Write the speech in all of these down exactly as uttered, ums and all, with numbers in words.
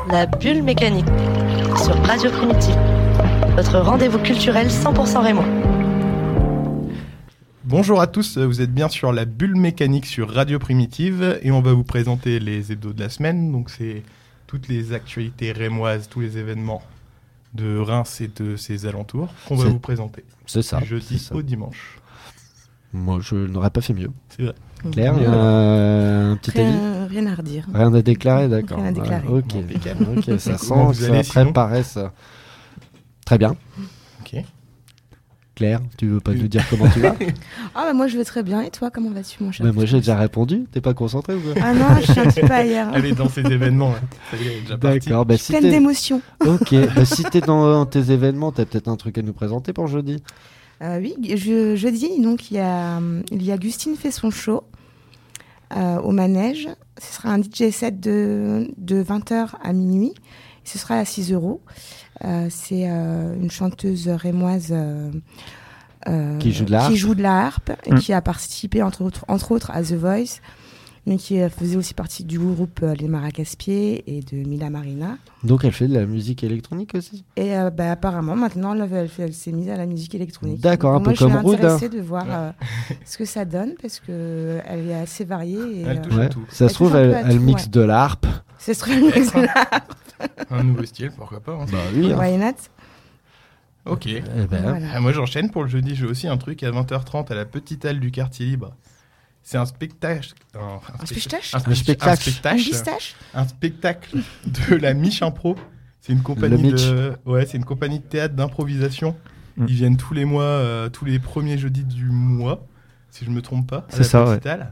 La bulle mécanique sur Radio Primitive. Votre rendez-vous culturel cent pour cent rémois. Bonjour à tous, vous êtes bien sur la bulle mécanique sur Radio Primitive et on va vous présenter les hebdos de la semaine. Donc c'est toutes les actualités rémoises, tous les événements de Reims et de ses alentours qu'on va c'est... vous présenter. C'est ça. Du jeudi c'est ça. au dimanche. Moi, je n'aurais pas fait mieux. C'est vrai. Claire, euh, un petit avis ? Rien, rien à redire. Rien à déclarer, d'accord. Rien à déclarer. Voilà. Ok, Impeccable. ok, ça sent Comment que vous allez, ça sinon préparait ça. Très bien. Ok. Claire, tu veux pas nous dire comment tu vas ? Ah bah moi je vais très bien, et toi comment vas-tu mon cher ? Bah, moi j'ai déjà répondu, t'es pas concentré ou quoi ? Ah non, je suis un petit peu ailleurs. Elle est dans ces événements. Hein. Ça y est, elle est déjà partie. D'accord, bah, si Pleine t'es... d'émotions. Ok, bah, si t'es dans tes événements, t'as peut-être un truc à nous présenter pour jeudi ? Euh, oui, je, jeudi, donc il y a, il y a Gustine fait son show euh, au manège. Ce sera un D J set de, de vingt heures à minuit. Ce sera à six euros. Euh, c'est euh, une chanteuse rémoise euh, euh, Qui joue de la harpe. qui joue de la harpe et Mm. qui a participé entre autres, entre autres à The Voice, mais qui euh, faisait aussi partie du groupe euh, Les Maracaspiers et de Mila Marina. Donc elle fait de la musique électronique aussi ? Et euh, bah, apparemment, maintenant, elle, elle, elle s'est mise à la musique électronique. D'accord, un Donc, peu moi, comme je suis Rude, intéressée hein. de voir euh, ce que ça donne, parce qu'elle est assez variée. Et, Elle euh, touche à tout. Ça Elle se trouve, touche un elle, peu à elle tout, mixe ouais. de la harpe. ce serait le mix de la... Un nouveau style, pourquoi pas. Hein. Bah oui. hein. Why not ? Ok. Eh ben, Voilà. Ah, moi j'enchaîne pour le jeudi, j'ai aussi un truc à vingt heures trente à la petite halle du quartier libre. C'est un spectacle. Un, un Un spectacle un, Un spectacle. spectacle. Un Un spectacle. pistache ? Un spectacle de la Mich Impro. C'est une compagnie Le Mitch. de, ouais, c'est une compagnie de théâtre d'improvisation. Mm. Ils viennent tous les mois, euh, tous les premiers jeudis du mois, si je me trompe pas. à C'est la ça, petite halle.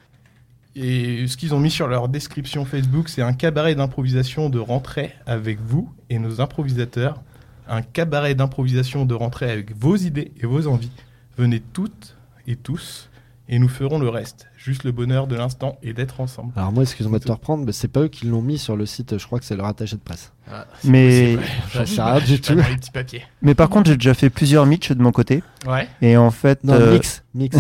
Et ce qu'ils ont mis sur leur description Facebook, c'est un cabaret d'improvisation de rentrée avec vous et nos improvisateurs. Un cabaret d'improvisation de rentrée avec vos idées et vos envies. Venez toutes et tous et nous ferons le reste. Juste le bonheur de l'instant et d'être ensemble. Alors moi, excuse-moi de te reprendre, mais c'est pas eux qui l'ont mis sur le site, je crois que c'est leur attaché de presse. Ah, Mais, J'en sais rien du tout. Dans les petits papiers. mais par contre, j'ai déjà fait plusieurs Mitch de mon côté. Ouais. Et en fait, Non, euh, mix, mix.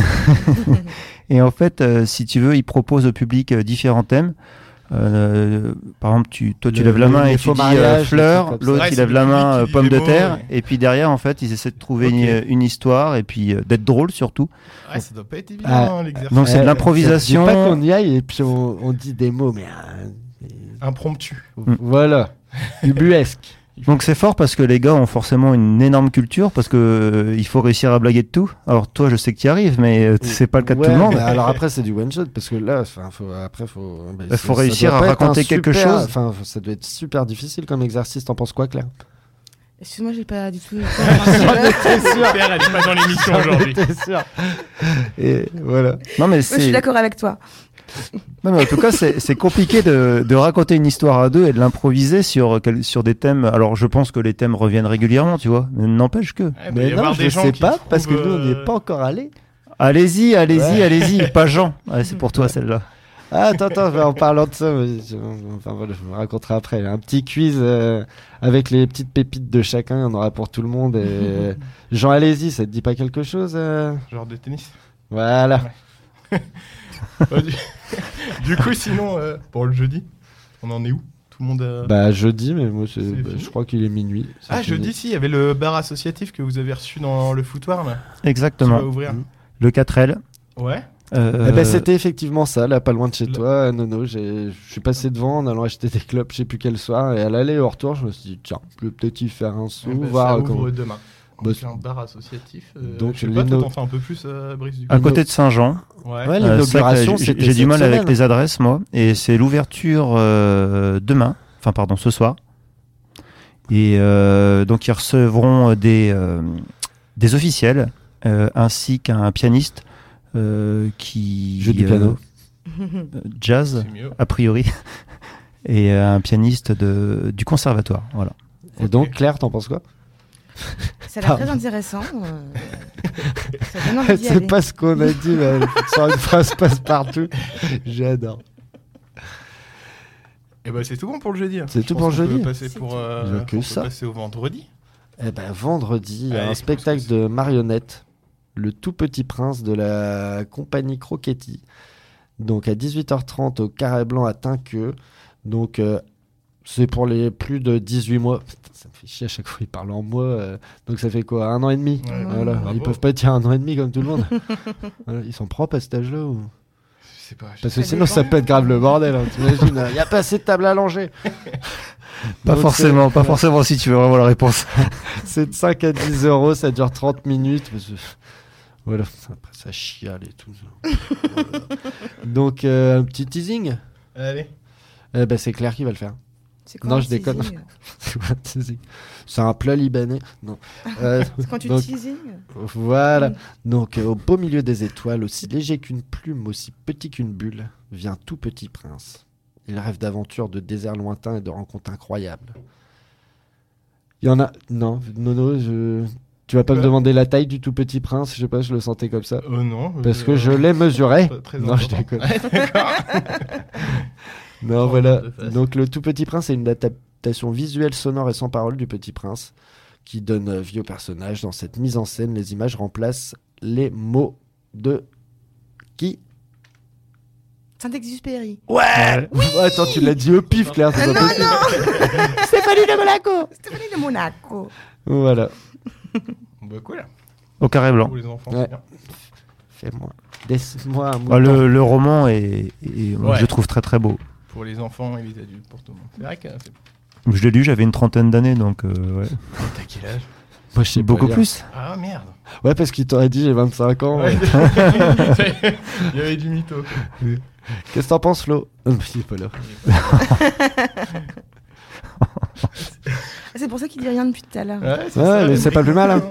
et en fait euh, si tu veux, ils proposent au public euh, différents thèmes. Euh, par exemple, tu, toi, tu Le- lèves la les- main les et faux tu dis mariages, euh, des fleurs, trucs comme ça. l'autre Ouais, il c'est lève le la public main qui euh, dit pomme les de mots, terre, et- et puis derrière, en fait, ils essaient de trouver Ok. une, une histoire et puis euh, d'être drôle surtout. Ouais, ça doit pas être évident Ah, hein, l'exercice. Donc c'est de Eh, l'improvisation. C'est pas qu'on y aille et puis on, on dit des mots, mais euh, Impromptu. Mm. voilà, ubuesque. Donc c'est fort parce que les gars ont forcément une énorme culture parce que euh, il faut réussir à blaguer de tout. Alors toi, je sais que tu y arrives, mais euh, c'est pas le cas de Ouais, tout le monde. mais alors après c'est du one shot parce que là, enfin, faut, après faut. bah, Il c'est- faut ça réussir doit à pas être raconter un quelque super- chose. Enfin, ça doit être super difficile comme exercice. T'en penses quoi, Claire? Excuse-moi, j'ai pas du tout... Claire, elle est pas dans l'émission aujourd'hui. T'es sûr? Et voilà. Non mais Je suis c'est. d'accord avec toi. Non, mais en tout cas, c'est c'est compliqué de, de raconter une histoire à deux et de l'improviser sur, quel- sur des thèmes. Alors, je pense que les thèmes reviennent régulièrement, tu vois. Mais n'empêche que. Ouais, il va y Mais non, avoir je des gens sais qui pas parce que trouvent, nous on n'y euh, est pas encore allés. Allez-y, allez-y, Ouais. allez-y. Pas Jean. Ouais, c'est pour toi celle-là. Ah, attends, attends, en parlant de ça, je, je- enfin, voilà, je vous raconterai après. Un petit quiz euh, avec les petites pépites de chacun, il y en aura pour tout le monde. Et... Jean, allez-y, ça te dit pas quelque chose euh Genre de tennis. Voilà. Ouais, du... du coup, sinon, euh, pour le jeudi, on en est où? Tout le monde a... Bah, jeudi, mais moi, c'est- C'est bah, fini je crois qu'il est minuit. C'est Ah, fini. jeudi, si, il y avait le bar associatif que vous avez reçu dans le foutoir, là. Qui Exactement. va ouvrir. Mhm. Le quatre L. Ouais. Euh, Eh ben, c'était effectivement ça, là, pas loin de chez Le- toi, euh, Nono. j'ai- Je suis passé devant en allant acheter des clopes, je sais plus quel soir, et à l'aller et au retour, je me suis dit, tiens, je vais peut-être y faire un saut, Eh ben, voir ça comment. ouvre demain. Bah, Donc, un bar associatif. euh, donc, je sais pas, l'ino- toi, t'en fais un peu plus, euh, Brice, du coup. à côté de Saint-Jean. Ouais. Ouais, Euh, c'est vrai que l'inauguration, j'ai- c'était J'ai du cette mal avec semaine. les adresses, moi. Et c'est l'ouverture euh, demain. Enfin, pardon, ce soir. Et euh, donc, ils recevront des, euh, des officiels euh, ainsi qu'un pianiste euh, qui. Joue du piano. euh, jazz, C'est mieux. a priori. Et euh, un pianiste de, du conservatoire. Voilà. Et donc, Claire, t'en penses quoi? Ça a l'air très intéressant. euh, Ça donne envie d'y C'est aller. pas ce qu'on a dit, mais sur une phrase passe-partout. J'adore. Et bah, c'est tout bon pour le jeudi. hein. C'est Je tout pense pour le qu'on peut jeudi. passer C'est pour, tout. euh, Il y a que on peut ça. passer au vendredi. Eh ben, vendredi, il y a Allez, un spectacle de marionnettes, Le Tout Petit Prince de la compagnie Croquetti. Donc à dix-huit heures trente au Carré Blanc à Tinqueux. Donc euh, C'est pour les plus de dix-huit mois. Putain, ça me fait chier à chaque fois, ils parlent en mois. euh, Donc ça fait quoi? Un an et demi? Ouais, Voilà. bravo. Ils peuvent pas dire un an et demi comme tout le monde. Voilà, ils sont propres à cet âge-là ou... Je sais pas. je Parce sais que Ça sinon, dépend. ça peut être grave le bordel. Hein. T'imagines, il n'y a pas assez de table à langer. Pas Donc, forcément, c'est- pas forcément si tu veux vraiment la réponse. C'est de cinq à dix euros, ça dure trente minutes. parce que- Voilà, après ça chiale et tout. Voilà. Donc, euh, un petit teasing. pas. Allez. Eh ben, c'est Claire qui va le faire. C'est quoi Non, un je déconne. teasing C'est quoi un teasing? C'est un plat libanais. Non. Euh, C'est quand tu donc, teasing. voilà. Mm. Donc, euh, au beau milieu des étoiles, aussi léger qu'une plume, aussi petit qu'une bulle, vient tout petit prince. Il rêve d'aventures, de déserts lointains et de rencontres incroyables. Il y en a. Non, Nono, je... tu vas pas me Quoi demander la taille du tout petit prince. Je sais pas, je le sentais comme ça. Oh non. Parce euh, que je l'ai mesuré. très- très Non, je important. déconne. Ouais, d'accord. Non, Oh, voilà. de face. Donc, le tout petit prince est une adaptation visuelle, sonore et sans parole du petit prince qui donne euh, vie au personnage. Dans cette mise en scène, les images remplacent les mots de qui? Saint-Exupéry. Ouais. Attends, tu l'as dit au pif, Claire. C'est pas Non, possible. Stéphanie de Monaco. Stéphanie de Monaco. Voilà. Bah cool. Au carré blanc. Pour les enfants, Ouais. c'est bien. Fais-moi. Laisse-moi un Bah, mouton. le, le roman est, est- Ouais. je le trouve très très beau. Pour les enfants et les adultes, pour tout le monde. C'est vrai que c'est... Je l'ai lu, j'avais une trentaine d'années, donc euh, ouais. T'as quel âge? Moi, je sais Beaucoup pas lire. plus. Ah merde. Ouais, parce qu'il t'aurait dit j'ai vingt-cinq ans. Ouais. Il y avait du mytho. quoi. Qu'est-ce que t'en penses, Flo? Euh, Il est pas là. Ah, c'est pour ça qu'il dit rien depuis tout à l'heure. Ouais, c'est Ouais, ça, mais le c'est pas plus mal, hein.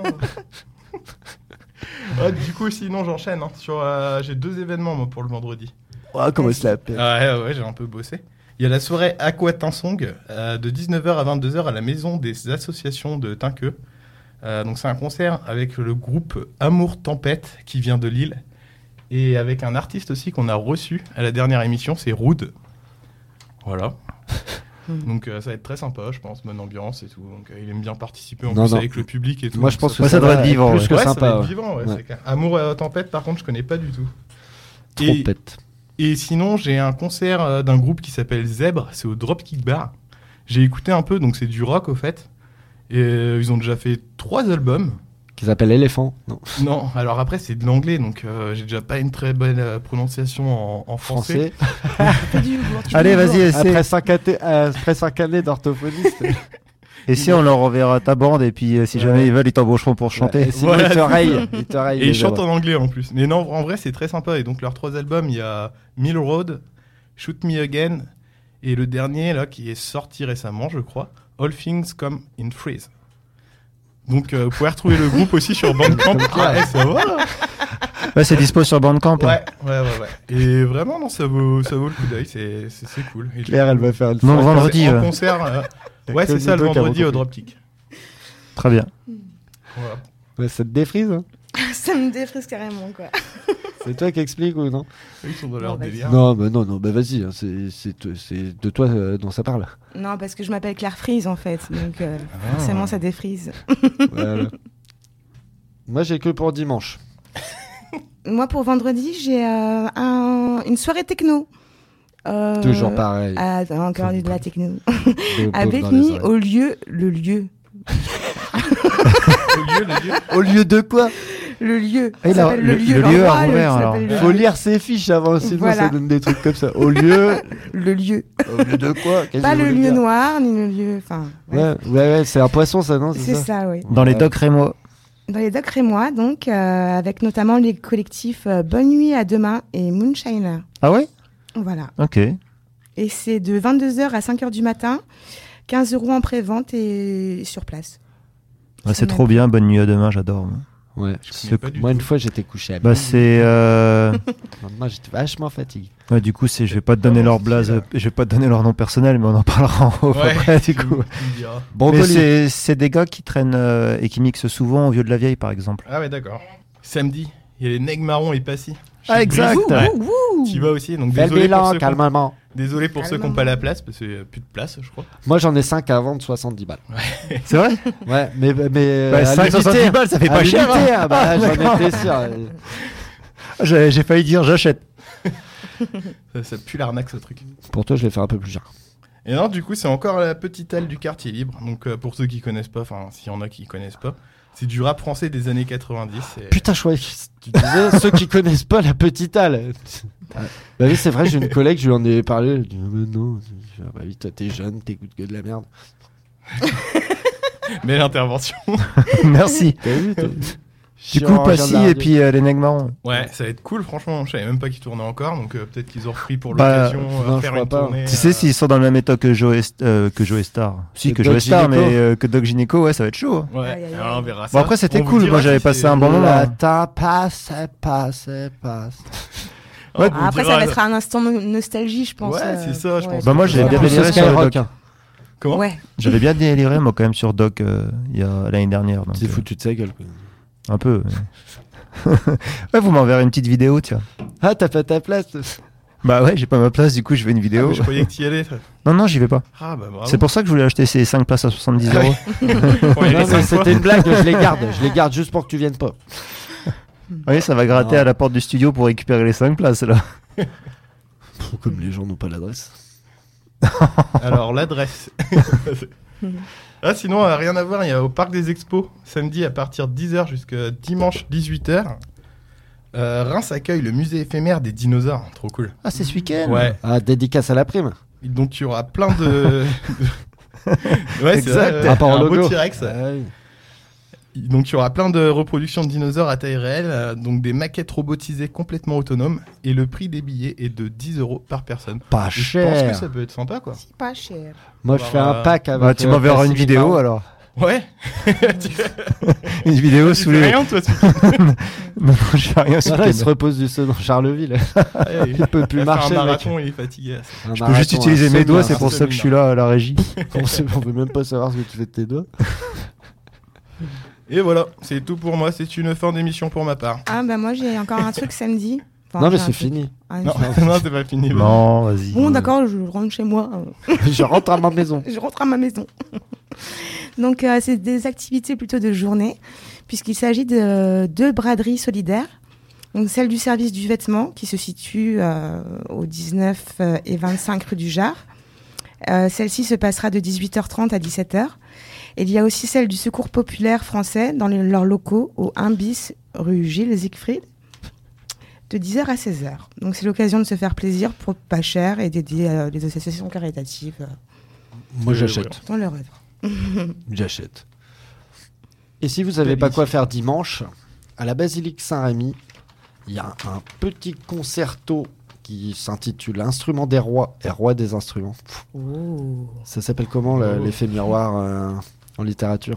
Ouais, du coup, sinon, j'enchaîne. Hein, sur, euh, j'ai deux événements moi, pour le vendredi. Oh, comment il se l'appelle? Ah, ouais, ouais, j'ai un peu bossé. Il y a la soirée Aquatinsong euh, de dix-neuf heures à vingt-deux heures à la maison des associations de Tinqueux. Euh, donc c'est un concert avec le groupe Amour Tempête qui vient de Lille et avec un artiste aussi qu'on a reçu à la dernière émission, c'est Roud. Voilà. Donc euh, ça va être très sympa, je pense, bonne ambiance et tout. Donc euh, il aime bien participer en Non, plus non. avec le public et tout. Moi, je Donc, pense que Ouais, ça, ça doit va être vivant, Plus ouais. que ouais, ça sympa. va être ouais. vivant, ouais, Ouais. c'est clair. Amour euh, Tempête, par contre, je connais pas du tout. Et, Trompette. et sinon, j'ai un concert euh, d'un groupe qui s'appelle Zèbre, c'est au Dropkick Bar. J'ai écouté un peu, donc c'est du rock au fait. Et euh, ils ont déjà fait trois albums. Qui s'appelle Éléphant. Non. Non, alors après c'est de l'anglais, donc euh, j'ai déjà pas une très bonne euh, prononciation en, en français. Français. Fais du humour, tu fais Allez, du vas-y, humour. essaie. Après cinq années, euh, après cinq années d'orthophoniste. Et si on leur enverra ta bande, et puis euh, si jamais Ouais. ils veulent, ils t'embaucheront pour chanter. Et sinon, Voilà, il te c'est raille. Il te raille, Et ils les chantent zèbres. en anglais en plus. Mais non, en vrai c'est très sympa. Et donc leurs trois albums, il y a Mill Road, Shoot Me Again, et le dernier là qui est sorti récemment, je crois, All Things Come in Freeze. Donc euh, vous pouvez retrouver le groupe aussi sur Bandcamp. Ah, ouais, ça va là. Ouais, c'est dispo sur Bandcamp. hein. Ouais, ouais, ouais, ouais. Et vraiment, non, ça vaut, ça vaut le coup d'œil, c'est, c'est, c'est cool. Et Claire, elle va faire une Non, fois. vendredi, en ouais. concert, euh, ouais, Que c'est ça, le Nico qui a vendredi au recopié. Dropkick. Très bien. Voilà. Ouais, ça te défrise, hein. Ça me défrise carrément, quoi. C'est toi qui explique ou non? Ils sont dans leur Non, vas-y. délire. Non, bah non, non, bah vas-y, hein, c'est, c'est, te- c'est de toi euh, dont ça parle. Non, parce que je m'appelle Claire Frise, en fait. Donc, euh, Ah. forcément, ça défrise. Voilà. Moi, j'ai que pour dimanche. Moi, pour vendredi, j'ai euh, un- une soirée techno. Euh, Toujours pareil. ah, encore de la techno. Boum, boum Avec dans les mis oreilles. au lieu, le lieu. Au lieu, le lieu. Au lieu de quoi? Le lieu. Ah, Ça il a- s'appelle le- le lieu l'endroit, à le- Rouvert, ça alors. s'appelle le Faut lieu. lire ses fiches avant, sinon Voilà. ça donne des trucs comme ça. Au lieu. Le lieu. Au lieu de quoi? Qu'est-ce Pas que vous le voulez lieu dire? noir, ni le lieu. Enfin, Ouais, ouais. ouais, ouais, c'est un poisson, ça, non? C'est ça, oui. Dans les Ouais. docks rémois. Dans les Docs Rémois, donc, euh, avec notamment les collectifs euh, Bonne Nuit à Demain et Moonshiner. Ah ouais? Voilà. Ok. Et c'est de vingt-deux heures à cinq heures du matin, quinze euros en pré-vente et sur place. Ouais, c'est Sur trop même. bien. Bonne nuit à demain, j'adore. moi. Ouais. Je connais C'est- pas du Moi, une tout. fois, j'étais couché à Bah, minuit. c'est. euh, Le lendemain, j'étais vachement fatigué. Ouais, du coup, c'est. Je vais pas te donner leur blaze. euh, Je vais pas te donner leur nom personnel, mais on en parlera en off Ouais, après, du tu coup. me- tu me diras. Mais Brocoli. c'est c'est des gars qui traînent euh, et qui mixent souvent au Vieux de la Vieille, par exemple. Ah ouais, d'accord. Samedi, il y a les Nègres Marrons et Passy. Ah, exact. Ouh, Ouais. ouh, ouh. Tu y vas aussi, donc Fais le désolé pour bilan, ceux qui ont- calmement. désolé pour ceux qui n'ont pas la place, parce qu'il n'y a plus de place, je crois. Moi, j'en ai cinq à vendre soixante-dix balles. C'est vrai? Ouais, mais. mais Bah, à cinq cent soixante-dix l'unité, balles, ça fait à pas cher. l'unité, hein. ah, bah, Ah, j'en d'accord. étais sûr. J'ai j'ai failli dire j'achète. Ça, ça pue l'arnaque, ce truc. Pour toi, je l'ai fait un peu plus cher. Et non, du coup, c'est encore la petite aile du quartier libre. Donc, euh, pour ceux qui connaissent pas, enfin, s'il y en a qui connaissent pas, c'est du rap français des années quatre-vingt-dix. Et... Putain, je croyais que tu disais ceux qui connaissent pas la petite halle. Bah oui, c'est vrai, j'ai une collègue, je lui en ai parlé. Elle dit, mais non, je dis, ah bah oui, toi t'es jeune, t'écoutes que de la merde. Belle intervention. Merci. T'as vu, t'as vu Du coup, Passy et puis euh, les Nègres Marrons. Ouais, ça va être cool, franchement. Je savais même pas qu'ils tournaient encore, donc euh, peut-être qu'ils ont repris pour Bah, l'occasion non, à je faire crois une pas. tournée. Tu sais, euh, s'ils sont dans le même état que Joe, euh, que Joe Star. Si, Que que Doc Joe Star, Gynéco. mais euh, que Doc Gynéco, ouais, ça va être chaud. Ouais, Aïe, aïe, aïe. alors, on verra ça. Bon, après, c'était On vous cool. dira Moi, j'avais si passé c'est- un bon moment. La ta passe, passe, passe. Ouais, on Ah, après, dira- ça va être un instant no- nostalgie, je pense. Ouais, euh, c'est ça, je pense. Bah, moi, j'ai Ouais, bien plus déliré sur le Skyrock, doc. hein. Comment Ouais. J'avais bien déliré, moi, quand même, sur Doc euh, il y a l'année dernière. donc, C'est euh, foutu de sa gueule. Quoi. Un peu. Ouais, ouais vous m'enverrez une petite vidéo, tiens. Ah, t'as pas ta place. Bah ouais, j'ai pas ma place, du coup, je fais une Ah, vidéo. mais je croyais que t'y allais. toi. Non, non, j'y vais pas. Ah, bah bravo. C'est pour ça que je voulais acheter ces cinq places à soixante-dix euros. Pour y aller Non, cinq mais fois. c'était une blague, je les garde. Je les garde juste pour que tu viennes pas. Oui, ça va gratter Non. à la porte du studio pour récupérer les cinq places, là. Comme les gens n'ont pas l'adresse. Alors, l'adresse. Ah, sinon, euh, rien à voir, il y a au Parc des Expos, samedi à partir de dix heures jusqu'à dimanche dix-huit heures. Euh, Reims accueille le musée éphémère des dinosaures. Trop cool. Ah, c'est ce week-end. Ouais. Ah, dédicace à la prime. Donc, il y aura plein de. Ouais, Exact. c'est vrai, Rapport un au beau logo. T-Rex. Ah oui. Donc, il y aura plein de reproductions de dinosaures à taille réelle, euh, donc des maquettes robotisées complètement autonomes. Et le prix des billets est de dix euros par personne. Pas Et je pense que cher. ça peut être sympa, quoi. C'est pas cher. Moi, je Bah, fais un pack avec. Bah, tu euh, m'enverras une Passy vidéo, Marron. alors. Ouais. Une vidéo Tu sous fais les... rien, toi, ce Non, non, je fais rien ce Voilà, il se week-end. repose du saut dans Charleville. week-end. Il peut plus Il marcher, un le mec. marathon, il est fatigué. Un Je peux juste marathon, utiliser un mes doigts, semi- c'est pour un ça que je suis là à la régie. On sait- on veut même pas savoir ce que tu fais de tes doigts. Et voilà, c'est tout pour moi. C'est une fin d'émission pour ma part. Ah, bah moi, j'ai encore un truc samedi. Enfin, Non, mais j'ai un c'est truc. fini. Ah, Non, j'ai- non, c'est pas fini. Non, vas-y. Bon, d'accord, je rentre chez moi. Je rentre à ma maison. Je rentre à ma maison. Donc, euh, c'est des activités plutôt de journée, puisqu'il s'agit de deux braderies solidaires. Donc, celle du service du vêtement, qui se situe euh, au dix-neuf euh, et vingt-cinq rue du Jard. Euh, celle-ci se passera de dix-huit heures trente à dix-sept heures. Et il y a aussi celle du Secours populaire français dans les- leurs locaux au un bis rue Gilles Siegfried, de dix heures à seize heures. Donc, c'est l'occasion de se faire plaisir pour pas cher et d'aider euh, les associations caritatives euh, Moi, Euh, j'achète. dans leur œuvre. J'achète. Et si vous savez pas quoi faire dimanche, à la basilique Saint-Rémy, il y a un petit concerto qui s'intitule Instrument des rois et roi des instruments. Oh. Ça s'appelle comment le- Oh. l'effet miroir euh, en littérature?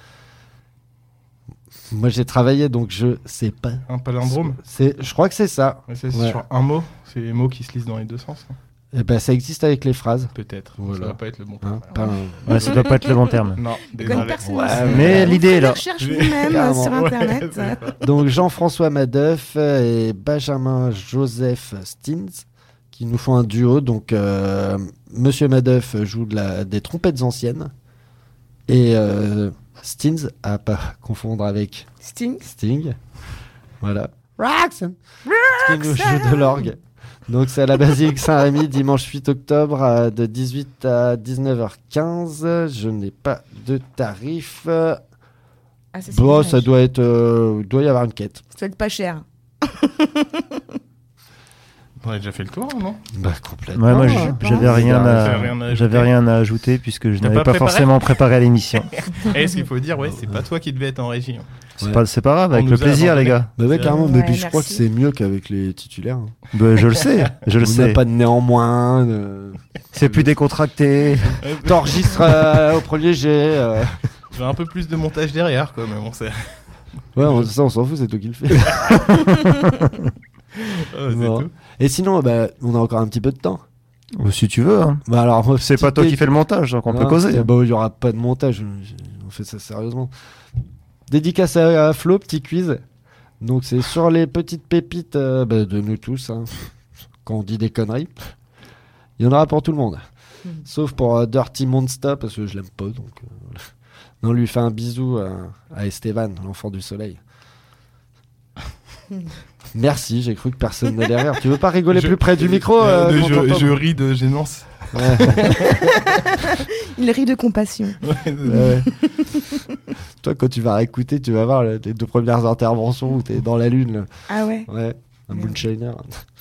Moi j'ai travaillé donc je sais pas. Un palindrome. C'est, je crois que c'est ça. Ouais, c'est Ouais. sur un mot. C'est les mots qui se lisent dans les deux sens. hein. Et ben ça existe avec les phrases. Peut-être. Voilà. Ça va pas être le bon. Hein, terme. pas un- Ouais, ça doit pas être le bon terme. Non, Comme désolé. personne Ouais, ne sait. mais Vous l'idée faites est là. des recherches vous-même euh, sur Carrément. Internet. Ouais, c'est ça. Donc Jean-François Madeuf et Benjamin Joseph Stins qui nous font un duo. Donc euh, Monsieur Madeuf joue de la, des trompettes anciennes et euh, Stins, à pas confondre avec Sting. Sting. Voilà. Roxanne. Qui nous joue de l'orgue. Donc c'est à la basilique Saint-Rémy dimanche huit octobre euh, de dix-huit à dix-neuf heures quinze. Je n'ai pas de tarif. Ah, ça, c'est Bon, dommage. ça doit être, euh, doit y avoir une quête. Ça doit être pas cher. On a déjà fait le tour, non Bah complètement. Ouais, moi, je j- pense. j'avais rien, J'avais à... rien à ajouter. j'avais rien à ajouter puisque je T'as n'avais pas pas, préparé forcément préparé à l'émission. Et ce qu'il faut dire, ouais, c'est pas toi qui devais être en régie. hein. C'est Ouais. pas, c'est pas grave, On avec nous le a plaisir, les abandonnés. gars. Bah ouais, C'est- carrément. Ouais, mais puis je crois que merci. c'est mieux qu'avec les titulaires. hein. Bah, je le sais, je le On n'a sais. pas de néanmoins. de- C'est plus décontracté. T'enregistres euh, au premier jet. euh. J'ai un peu plus de montage derrière, quoi, mais bon, c'est. Ouais, on, ça on s'en fout, c'est toi qui le fais. Oh, c'est Bon. tout. Et sinon, bah, on a encore un petit peu de temps. Ou si tu veux. Hein. Bah alors, moi, C'est petite pas toi qui dé- fais le montage, donc on peut Non, causer. eh bah, il y aura pas de montage. On fait ça sérieusement. Dédicace à, à Flo, petit quiz. Donc c'est sur les petites pépites euh, bah, de nous tous. hein. Quand on dit des conneries, il y en aura pour tout le monde. Mhm. Sauf pour euh, Dirty Monster parce que je l'aime pas. Donc euh, voilà. Non, on lui fait un bisou à, à Esteban, l'enfant du soleil. Merci, j'ai cru que personne n'allait rire. Tu veux pas rigoler Je- plus près du micro Euh, euh, qu'on je, t'entende je ris de gênance. Ouais. Il rit de compassion. Ouais, Ouais. Toi, quand tu vas réécouter, tu vas voir là, les deux premières interventions où t'es dans la lune. Là. Ah ouais. Ouais, un Merde. moonshiner.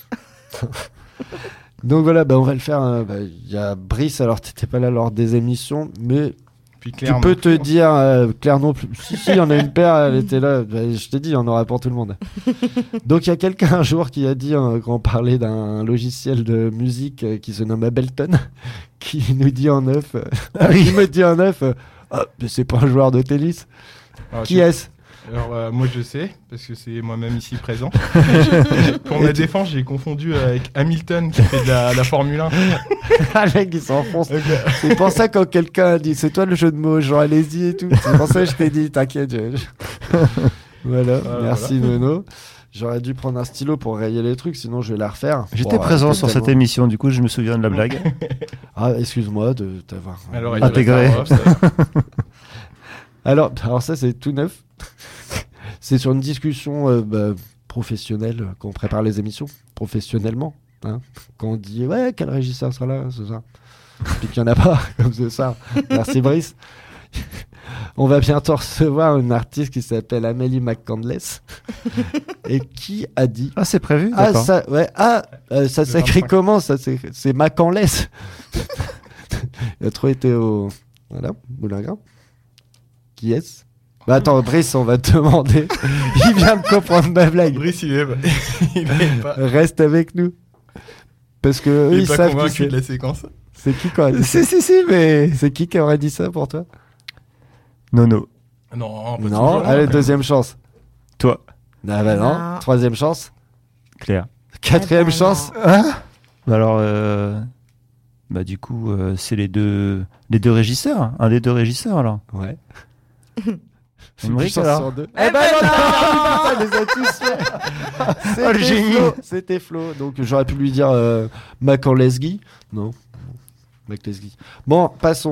Donc voilà, bah, on va le faire. Il hein. bah, y a Brice, alors t'étais pas là lors des émissions, mais Puis Claire, tu peux non te plus. dire, euh, Claire non plus. Si, si, il y en a une paire, elle était là. Bah, je t'ai dit, il y en aura pour tout le monde. Donc il y a quelqu'un un jour qui a dit, hein, quand on parlait d'un logiciel de musique euh, qui se nomme Ableton, qui nous dit en neuf, euh, il me dit en neuf, euh, ah, mais c'est pas un joueur de tennis. Alors, Qui tu- est-ce? Alors, euh, moi, je sais, parce que c'est moi-même ici présent. Pour ma défense, j'ai confondu avec Hamilton qui fait de la, la Formule un. Ah, le mec, il s'enfonce. Donc, euh, C'est pour ça quand quelqu'un a dit c'est toi le jeu de mots, genre allez-y et tout. C'est pour ça que je t'ai dit t'inquiète. je- je- Voilà, Voilà, merci Nono. J'aurais dû prendre un stylo pour rayer les trucs, sinon je vais la refaire. J'étais Bon, présent euh, sur cette tellement- émission, du coup je me souviens de la blague. Ah, excuse-moi de t'avoir. alors, il y Intégré. a la Star Wars, ça. Alors, alors ça c'est tout neuf. C'est sur une discussion euh, bah, professionnelle euh, qu'on prépare les émissions professionnellement. Hein, quand on dit ouais quel régisseur sera là ce soir. Puis qu'il n'y en a pas comme ce soir. Merci Brice. On va bientôt recevoir une artiste qui s'appelle Amélie McCandless et qui a dit Ah, c'est prévu. ah D'accord. ça ouais ah euh, ça Le s'écrit vingt-cinq. comment ça c'est c'est McCandless. Il a trop été au voilà Boulingrin. Qui est-ce? Bah attends, Brice, on va te demander. Il vient de comprendre ma blague. Brice, il est, il est pas, Reste avec nous. Parce que eux, il est ils pas savent qui convaincu c'est. de la séquence. C'est qui qui aurait dit ça? Si, si, si, mais. C'est qui qui aurait dit ça pour toi? Nono. Non, pas Non, toujours, allez, hein. deuxième chance. Toi, Ah bah non. Non. Troisième chance. Claire. Quatrième Eh ben chance. Bah alors, euh, bah du coup, euh, c'est les deux, les deux régisseurs, un des deux régisseurs alors. Ouais. Emmerich, Une chance alors. sur deux. Eh ben non, putain, les a tous fait. Oh, le C'était génie. Flo, c'était Flo. Donc j'aurais pu lui dire euh, Macanlesky. Non. Macanlesky. Bon, passons.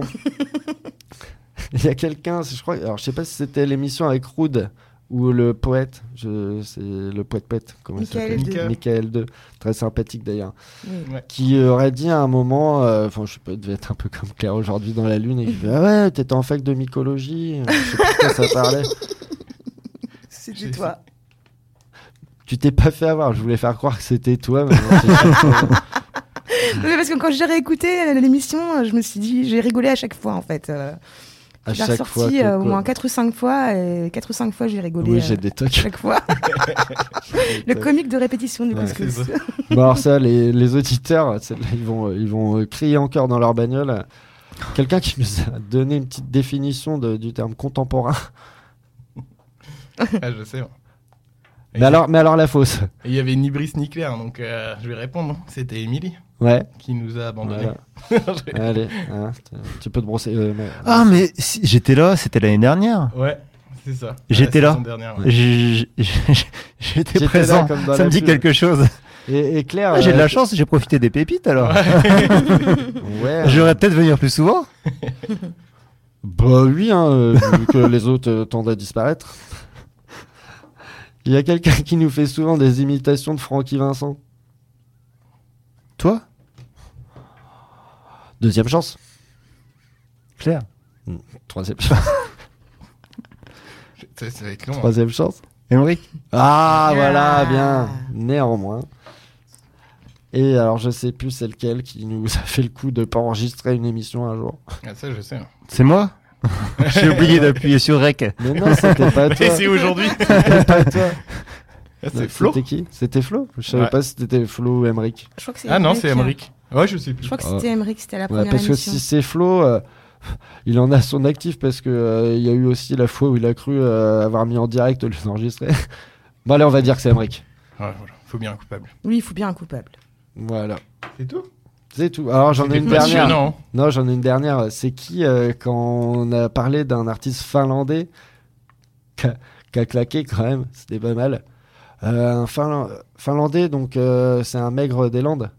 Il y a quelqu'un, je crois, alors je sais pas si c'était l'émission avec Rude ou le poète, je, c'est le poète-poète, comment il Michael s'appelle deux. Michael deux, très sympathique d'ailleurs, Oui. Ouais. qui aurait dit à un moment, euh, enfin je sais pas, il devait être un peu comme Claire aujourd'hui dans la lune, et il fait ah ouais, t'étais en fac de mycologie, je sais pas de quoi ça parlait. C'était J'ai- toi. Tu t'es pas fait avoir, je voulais faire croire que c'était toi, mais non, c'est sûr que- Oui, parce que quand j'ai réécouté l'émission, je me suis dit, j'ai rigolé à chaque fois en fait. Euh, à je l'ai chaque ressorti fois. euh, que- au moins quatre ou cinq fois, et quatre ou cinq fois j'ai rigolé Oui, euh, j'ai des à tocs. chaque fois. Le comique de répétition du Ouais, couscous. c'est ça. Bon alors ça, les, les auditeurs, celles-là, ils vont, ils vont euh, crier encore dans leur bagnole. Quelqu'un qui nous a donné une petite définition de- du terme contemporain. Ah, je sais. moi. Et Mais alors, mais alors la fausse. et il y avait ni Brice ni Claire, donc euh, je vais répondre. hein. C'était Émilie Ouais. qui nous a abandonnés. Voilà. Allez, hein, tu peux te brosser. euh, mais- Ah, mais si, j'étais là, c'était l'année dernière. Ouais, c'est ça. J'étais La là. saison dernière, ouais. J'ai- j'ai- j'ai- J'étais J'étais là présent. comme dans Ça la me dit pub. quelque chose. Et, et Claire. Ah, j'ai de euh, la chance, j'ai profité des pépites alors. Ouais. J'aurais peut-être venir plus souvent. Bah oui, hein, euh, vu que les autres euh, tendent à disparaître. Il y a quelqu'un qui nous fait souvent des imitations de Francky Vincent. Toi, Deuxième chance. Claire. Troisième chance. Ça, ça va être long. hein. Troisième chance. Emmerich. Ah, Ah. voilà, bien. Néanmoins. Et alors, je sais plus c'est lequel qui nous a fait le coup de pas enregistrer une émission un jour. Ah, ça, je sais. hein. C'est moi. J'ai oublié d'appuyer sur Rec. Mais non, c'était pas toi. Et c'est aujourd'hui. C'était pas toi. Ah, c'est Flo. C'était qui? C'était Flo? Je savais Ouais. pas si c'était Flo ou Emmerich. Je crois que c'est Ah non, Emmerich, c'est hein. Emmerich. Ouais, je sais Je plus. crois que Ah. c'était Emmerich, c'était la Ouais, première parce que émission. si c'est Flo, euh, il en a son actif parce que euh, il y a eu aussi la fois où il a cru euh, avoir mis en direct au lieu d'enregistrer. Bon, allez, on va dire que c'est Emmerich. Ouais, voilà. Faut bien un coupable. Oui, il faut bien un coupable. Voilà. C'est tout. C'est tout. Alors, j'en ai C'était une dernière. passionnant. Non, j'en ai une dernière. C'est qui, euh, quand on a parlé d'un artiste finlandais qui a, qui a claqué quand même, c'était pas mal. Euh, un Finla- Finlandais, donc euh, c'est un maigre des Landes.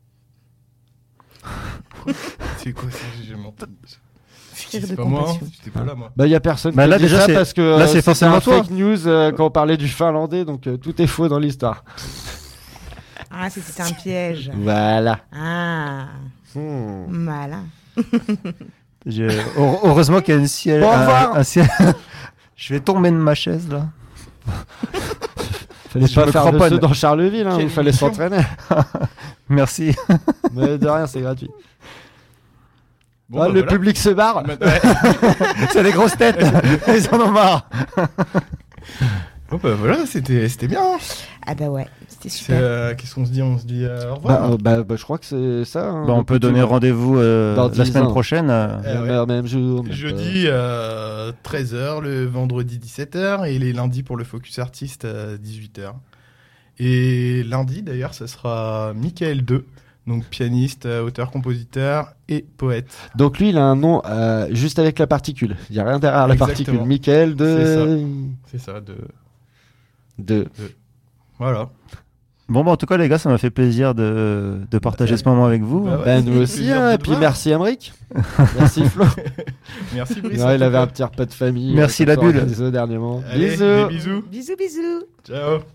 C'est quoi ça? J'ai jamais entendu. Rire C'est de pas moi. hein. compassion. J'étais pas là, moi. Bah, il y a personne Bah, qui là, a dit déjà, ça c'est- parce que là, euh, c'est c'était forcément un toi. fake news euh, quand on parlait du Finlandais, donc euh, tout est faux dans l'histoire. Ah, c'était un piège. Voilà. Ah. Hmm. Voilà. Je- heure- Heureusement qu'il y a une ciel. Au un- revoir. un ciel- Je vais tomber de ma chaise là. Fallait Je pas me faire de cramponne. saut dans Charleville, hein, Quelle il fallait émission. s'entraîner. Merci. Mais de rien, c'est gratuit. Bon, Ah, bah, le voilà. public se barre. Bah, ouais. C'est des grosses têtes. Ils en ont marre. Bon, bah, voilà, c'était c'était bien. Ah bah ouais, c'était C'est, super. euh, Qu'est-ce qu'on se dit? On se dit euh, au revoir. Bah, euh, bah, bah, je crois que c'est ça. hein, Bah, on le peut petit donner moment. rendez-vous euh, Dans la dix semaine ans. prochaine. euh. Eh Même ouais. heure, même jour. même Jeudi euh, treize heures, le vendredi dix-sept heures et les lundis pour le Focus Artist à dix-huit heures. Et lundi d'ailleurs, ce sera Michael deux, donc pianiste, euh, auteur-compositeur et poète. pas. Donc lui, il a un nom euh, juste avec la particule. Il n'y a rien derrière la Exactement. particule. Michael de... C'est ça, de... de... Voilà. Bon, bah, en tout cas, les gars, ça m'a fait plaisir de, de partager Bah, ce moment avec vous. bah ouais. Bah, c'est nous un aussi, plaisir hein, de et te puis voir. merci Amric. Merci Flo. Merci Brice. Ouais, en il tout avait cas. un petit repas de famille. Merci, euh, la qu'on s'est bulle. organisé dernièrement. Allez, Bisous. des bisous. Bisous, bisous. Ciao.